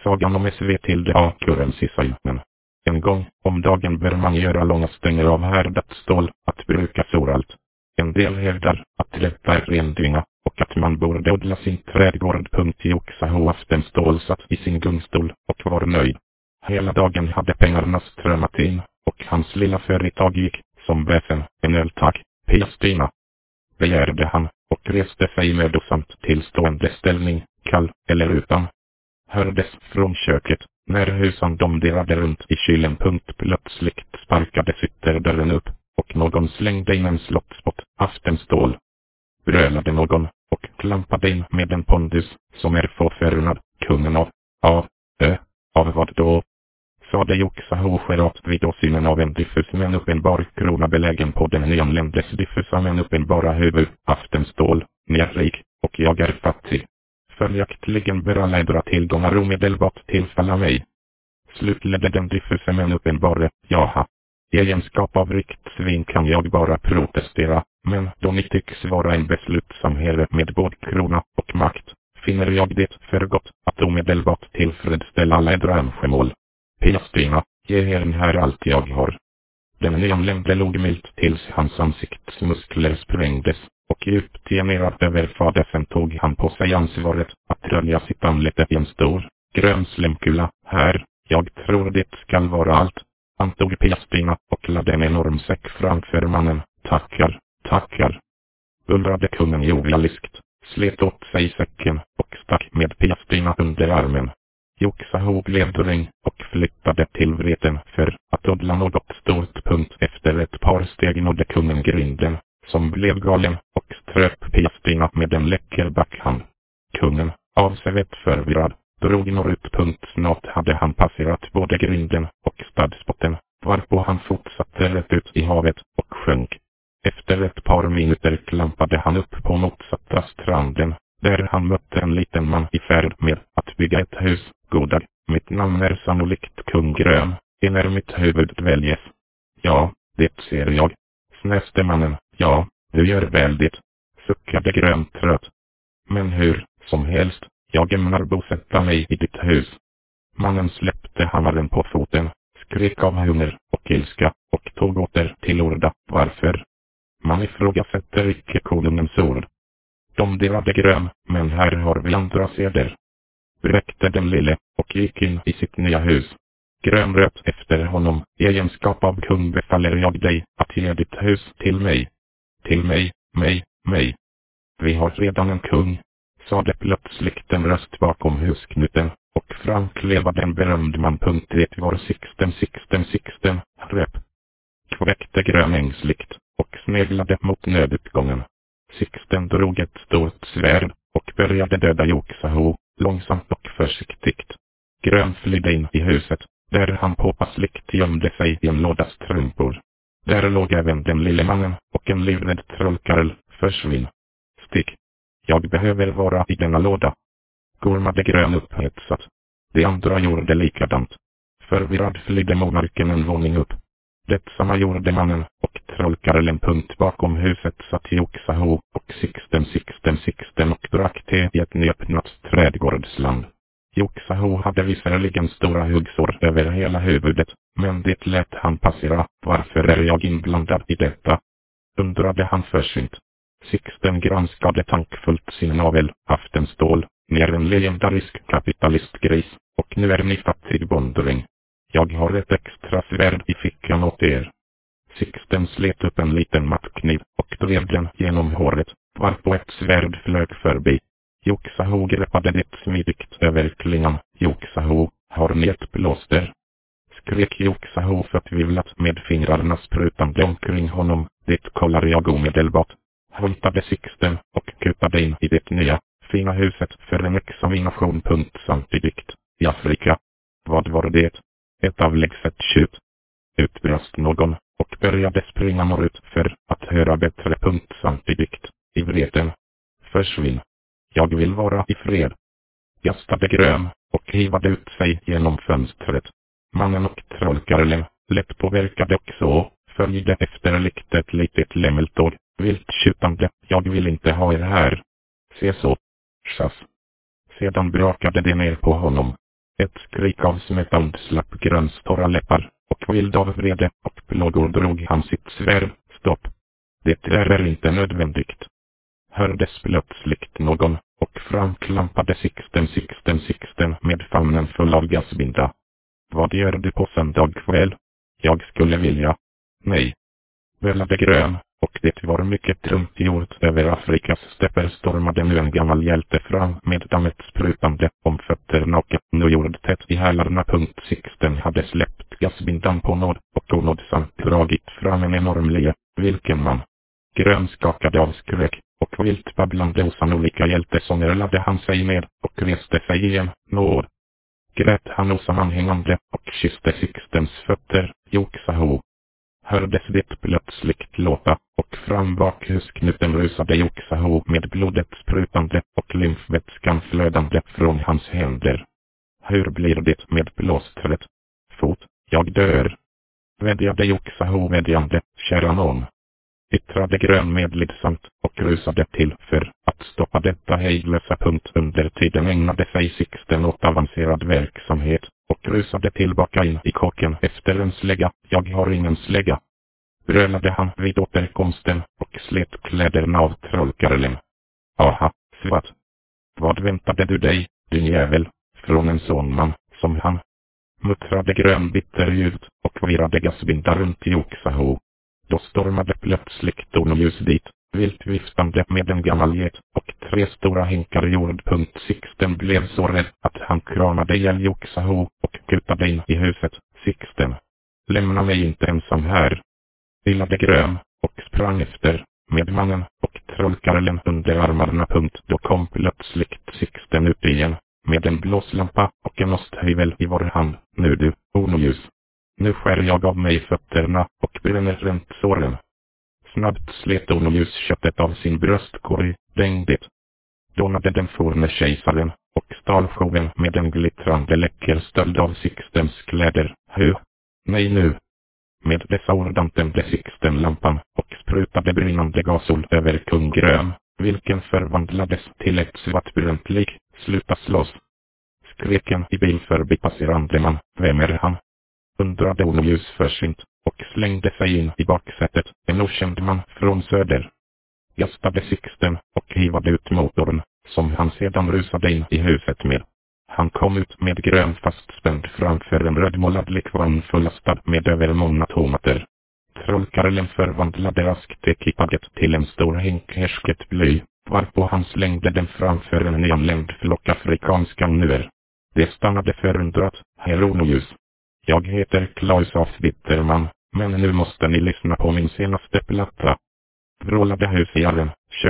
Sagan om SVT Akurensisajnen. En gång om dagen bör man göra långa stänger av härdat stål att brukas oralt. En del hävdar att detta är rendynga och att man borde odla sin trädgård. Joxaho Aftenstål satt i sin gungstol och var nöjd. Hela dagen hade pengarna strömmat in och hans lilla företag gick som bäfen en öltag. Pia-Stina, begärde han och reste sig mödosamt till stående ställning, kall eller utan. Hördes från köket när husan domderade runt i kylen. Plötsligt sparkades ytterdörren upp och någon slängde in en slottspott. Aftenstål, brölade någon och klampade in med en pondus som är förförnad. Kungen av vad då? Sade Joxaho skärat vid åsynen av en diffus men uppenbar krona belägen på den nyanländes diffusa men uppenbara huvud. Aftenstål, ni är rik och jag är fattig. Följaktligen bör alla edra tillgångar omedelbart tillfalla mig. Slutledde den diffusa men uppenbara, jaha. I egenskap av rikt svin kan jag bara protestera, men då ni tycks vara en beslutsam herre med både krona och makt, finner jag det för gott att omedelbart tillfredsställa alla edra önskemål. Pia-Stina, ge herren här allt jag har. Den nyanlände log milt tills hans ansiktsmuskler sprängdes, och djupt generad över fadesen tog han på sig ansvaret att rölja sitt anlete i en stor, grön slemkula. Här, jag tror det skall vara allt, antog Pia-Stina och lade en enorm säck framför mannen. Tackar, bullrade kungen jovialiskt, slet åt sig säcken och stack med Pia-Stina under armen. Joxaho blev dräng och flyttade till vreten för att odla något stort. Efter ett par steg nådde kungen grinden, som blev galen och ströp Pia-Stina med en läcker backhand. Kungen, avsevärt förvirrad, drog norrut. Snart hade han passerat både grinden och stadspotten, varpå han fortsatte rätt ut i havet och sjönk. Efter ett par minuter klampade han upp på motsatta stranden, där han mötte en liten man i färd med att bygga ett hus. Goddag, mitt namn är sannolikt kung Grön, när mitt huvud dväljes. Ja, det ser jag, snäste mannen. Ja, du gör väl det, suckade Grön trött. Men hur som helst, jag ämnar bosätta mig i ditt hus. Mannen släppte hammaren på foten, skrek av hunger och ilska och tog åter till orda. Varför? Man ifrågasätter icke konungens ord. De delade Grön, men här har vi andra seder. Bräckte den lille och gick in i sitt nya hus. Grön röt efter honom. I egenskap av kung befaller jag dig att ge ditt hus till mig. Till mig. Vi har redan en kung, sade plötsligt en röst bakom husknuten, och framklevade en berömd man. Det var Sixten, röp. Kväckte Grön ängsligt och sneglade mot nödutgången. Sixten drog ett stort svärd och började döda Joxaho, långsamt och försiktigt. Grön flydde in i huset, där han påpassligt gömde sig i en låda strumpor. Där låg även den lille mannen och en livrädd trollkarl. Försvinn. Stick. Jag behöver vara i denna låda, gormade Grön upphetsat. De andra gjorde likadant. Förvirrad flydde monarken en våning upp. Detsamma gjorde mannen och trollkarlen. Bakom huset satt Joxaho och Sixten och drack te i ett nyöppnat trädgårdsland. Joxaho hade visserligen stora huggsår över hela huvudet, men det lät han passera. Varför är jag inblandad i detta? Undrade han försynt. Sixten granskade tankfullt sin navel. Aftenstål, ni är en legendarisk kapitalistgris, och nu är ni fattig bonddräng. Jag har ett extra svärd i fickan åt er. Sixten slet upp en liten mattkniv och drev den genom håret, varpå ett svärd flög förbi. Joxaho greppade det smidigt över klingan. Joxaho, har ni ett plåster? Skrek Joxaho förtvivlat med fingrarna sprutande omkring honom. Det kollar jag omedelbart, hojtade Sixten och kupade in i det nya, fina huset för en examination. Samtidigt, i Afrika. Vad var det? Ett avlägset tjut, utbrast någon och började springa norrut för att höra bättre. Samtidigt, i vreten. Försvinn. Jag vill vara i fred, gastade Grön och hivade ut sig genom fönstret. Mannen och trollkarlen, lätt påverkade och så, följde efter likt ett litet lämmeltåg, vilt tjutande. Jag vill inte ha er här. Se så. Schass. Sedan brakade det ner på honom. Ett skrik av smärta undslapp Gröns torra läppar, och vild av vrede och plågor drog han sitt svärd. Stopp. Det är inte nödvändigt. Hördes plötsligt någon, och framklampade Sixten med famnen full av gasbinda. Vad gör du på söndag kväll? Jag skulle vilja. Nej. Bölade Grön, och det var mycket trumt gjort. Över Afrikas stäpper stormade nu en gammal hjälte fram med dammet sprutande om fötterna och nu jordtätt i hälarna. Sixten hade släppt gasbindan på nåd och onådsamt dragit fram en enorm lie. Vilken man! Grön skakade av skräck, och vilt babblande osannolika hjältesånger lade han sig ner och reste sig igen. Nåd! Grät han osammanhängande och kysste Sixtens fötter. Joksaho! Hördes det plötsligt låta, och fram bak husknuten rusade Joksaho med blodet sprutande och lymfvätskan flödande från hans händer. Hur blir det med plåstret? Fot, jag dör. Vädjade Joksaho vädjande, kära nån. Yttrade Grön medlidsamt och rusade till för att stoppa detta hejdlösa. Under tiden ägnade sig Sixten åt avancerad verksamhet och rusade tillbaka in i kåken efter en slägga. Jag har ingen slägga. Brölade han vid återkomsten och slet kläderna av trollkarlen. Aha, svart. Vad väntade du dig, din jävel, från en sån man som han? Muttrade Grön bitterljud och virade gasbinda runt Joksaho. Då stormade plötsligt Onojus dit, vilt viftande med en gammal get och 3 stora hinkar jord. Sixten blev så rädd att han kramade ihjäl Joksaho och kutade in i huset. Sixten, lämna mig inte ensam här. Villade Grön och sprang efter, med mannen och trollkarlen under armarna. Då kom plötsligt Sixten ut igen, med en blåslampa och en osthyvel i var hand. Nu du, Onojus. Nu skär jag av mig fötterna och bränner rent såren. Snabbt slet Onojus köttet av sin bröstkorg, dängdigt. Dånade den forne kejsaren och stal showen med en glittrande läcker stöld av Sixtens kläder. Nej nu. Med dessa ord antände Sixten lampan och sprutade brinnande gasol över kung Grön, vilken förvandlades till ett svartbrunt lik. Sluta slåss. Skreken i bil förbipasserande man. Vem är han? Undrade Onojus försynt och slängde sig in i baksätet. En okänd man från söder. Gastade Sixten och hivade ut motorn, som han sedan rusade in i huset med. Han kom ut med Grön fastspänd framför en rödmålad likvagn fullastad med över många tomater. Trollkarlen förvandlade raskt ekipaget till en stor hink härsket bly, varpå han slängde den framför en nyanländ flock afrikanska nuer. Det stannade förundrat. Herr Onojus. Jag heter Klaus af Bitterman, men nu måste ni lyssna på min senaste platta. Vrålade husjaren.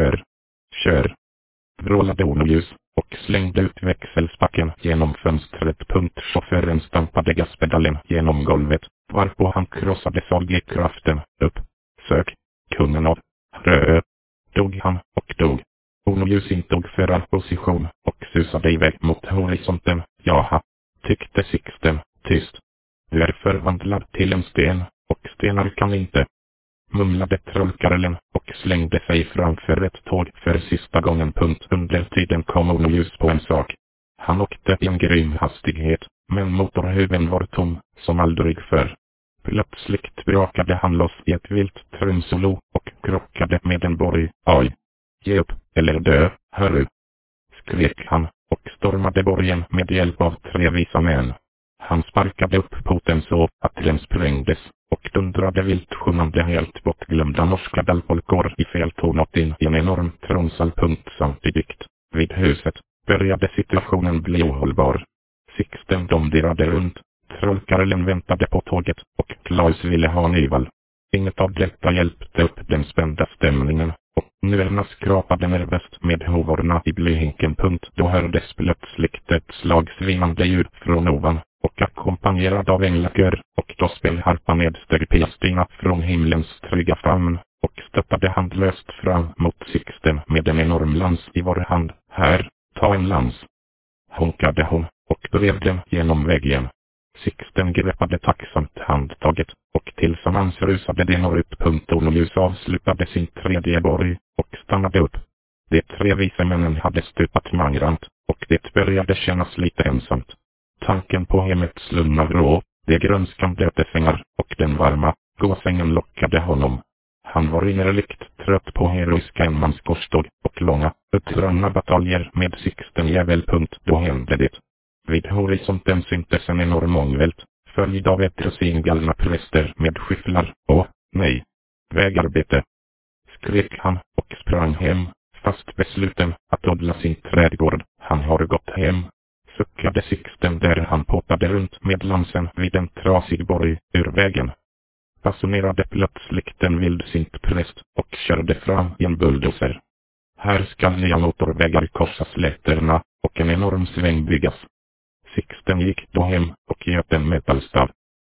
Kör. Vrålade Onojus och slängde ut växelspacken genom fönstret. Chauffören stampade gaspedalen genom golvet, varpå han krossade sågkraften. Upp. Sök. Kungen av Rö. Dog han och dog. Onojus intog förarposition och susade iväg mot horisonten. Jaha, tyckte Sixten, tyst. Du är förvandlad till en sten, och stenar kan inte. Mumlade trollkarlen och slängde sig framför ett tåg för sista gången. Under tiden kom Onojus på en sak. Han åkte i en grym hastighet, men motorhuven var tom, som aldrig förr. Plötsligt brakade han loss i ett vilt trumsolo och krockade med en borg. Aj! Ge upp, eller dö, hörru! Skrek han, och stormade borgen med hjälp av 3 visa män. Han sparkade upp porten så att den sprängdes, och dundrade vilt sjungande helt bortglömda norska dalpolkor i fel tonart in i en enorm tronsal. Samtidigt, vid huset, började situationen bli ohållbar. Sixten domdirade runt, trollkarlen väntade på tåget och Klaus ville ha nyval. Inget av detta hjälpte upp den spända stämningen, och nuerna skrapade nervöst med hovorna i blyhinken. Då hördes plötsligt ett slagsvinande ljud från ovan, och ackompanjerad av änglakör och dospelharpa nedsteg Piastina från himlens trygga famn och stöttade handlöst fram mot Sixten med en enorm lans i var hand. Här, ta en lans. Honkade hon och drev den genom väggen. Sixten greppade tacksamt handtaget och tillsammans rusade de norrut. Onojus avslutade sin 3:e borg och stannade upp. De 3 vise männen hade stupat mangrant och det började kännas lite ensamt. Tanken på hemmet slumnar rå, de grönskande sängar och den varma gåsängen lockade honom. Han var innerligt trött på heroiska enmanskorståg och långa, utdragna bataljer med Sixten Jävel. Då hände det. Vid horisonten syntes en enorm ångvält, följd av ett russin galna präster med skyfflar. Åh, nej! Vägarbete! Skrek han och sprang hem, fast besluten att odla sin trädgård. Han har gått hem, suckade Sixten där han pottade runt med lansen vid en trasig borg ur vägen. Passionerade plötsligt en vildsint präst och körde fram i en bulldozer. Här ska nya motorvägar korsa slätterna och en enorm sväng byggas. Sixten gick då hem och göt en metallstav